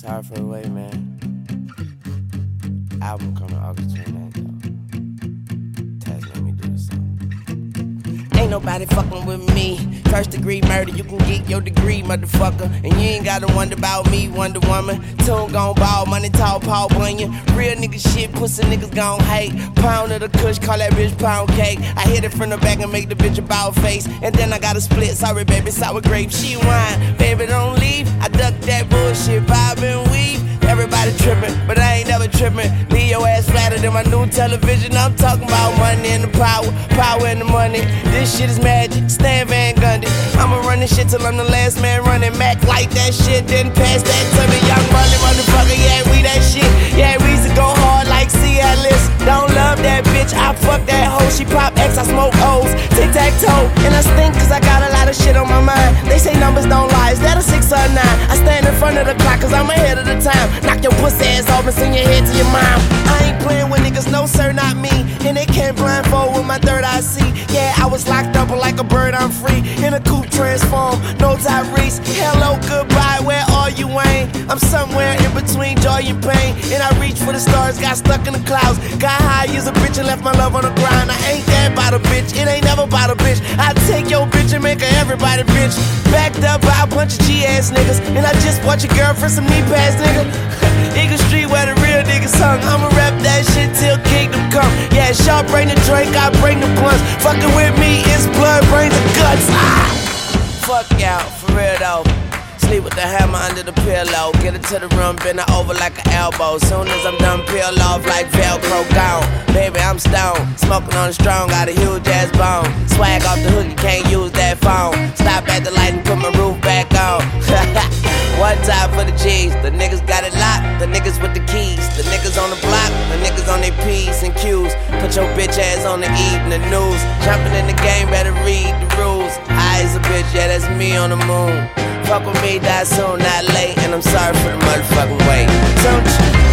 Sorry for the wait, man. Album coming August 29th, though. Taz made me do this song. Ain't nobody fucking with me. First degree murder, you can get your degree, motherfucker. And you ain't gotta wonder about me, Wonder Woman. Tune gon' ball, money tall, Paul Bunyan. Real nigga shit, pussy niggas gon' hate. Pound of the kush, call that bitch pound cake. I hit it from the back and make the bitch a bow face. And then I got a split, sorry baby, sour grape. She wine, baby don't leave. I duck that bullshit, vibe and weave. Everybody trippin', but I ain't never trippin'. Leave your ass flatter than my new television. I'm talking about money and the power, power and the money. This shit is magic, Stan Van Gundy. I'ma run this shit till I'm the last man running. Mac like that shit, then pass that to me. Young money, motherfucker, yeah, we that shit. Yeah, we used to go hard like Cialis. Don't love that bitch, I fuck that hoe. She pop X, I smoke O's. Tic-tac-toe, and I stink cause I got a lot of shit on my mind. They say numbers don't lie, is that a 6 or a 9? I stand in front of the clock cause I'm ahead of the time. Knock your pussy ass off and send your head to your mom. I ain't playing with niggas, no sir, not me. And they can't blindfold with my third eye see. Yeah, I was locked up, but like a bird, I'm free. In a coupe transform, no Tyrese. Hello, goodbye, where are you, Wayne? I'm somewhere in between joy and pain. And I reached for the stars, got stuck in the clouds. Got high as a bitch and left my love on the ground. I ain't that about a bitch, it ain't never about a bitch. I take your bitch and make her everybody bitch. Backed up by a bunch of G-ass niggas. And I just bought your girlfriend some knee pads, nigga. Eagle Street where the real niggas hung. I'ma rap that shit till kingdom come. Yeah, Shaw bring the drink, I bring the blunts. Fucking with me, it's blood, brains, and guts. Ah! Fuck y'all, for real though. Sleep with the hammer under the pillow. Get it to the room, bend it over like an elbow. Soon as I'm done, peel off like Velcro gone. Baby, I'm stoned, smoking on the strong, got a huge ass bone. Swag off the hook, you can't use that phone. Stop at the light and put my roof back on. One time for the G's, the niggas got it locked, the niggas with the keys. The niggas on the block, the niggas on their P's and Q's. Put your bitch ass on the evening news. Jumping in the game, better read the rules. High as a bitch, yeah, that's me on the moon. Fuck with me, die soon, not late. And I'm sorry for the motherfucking wait. Don't you?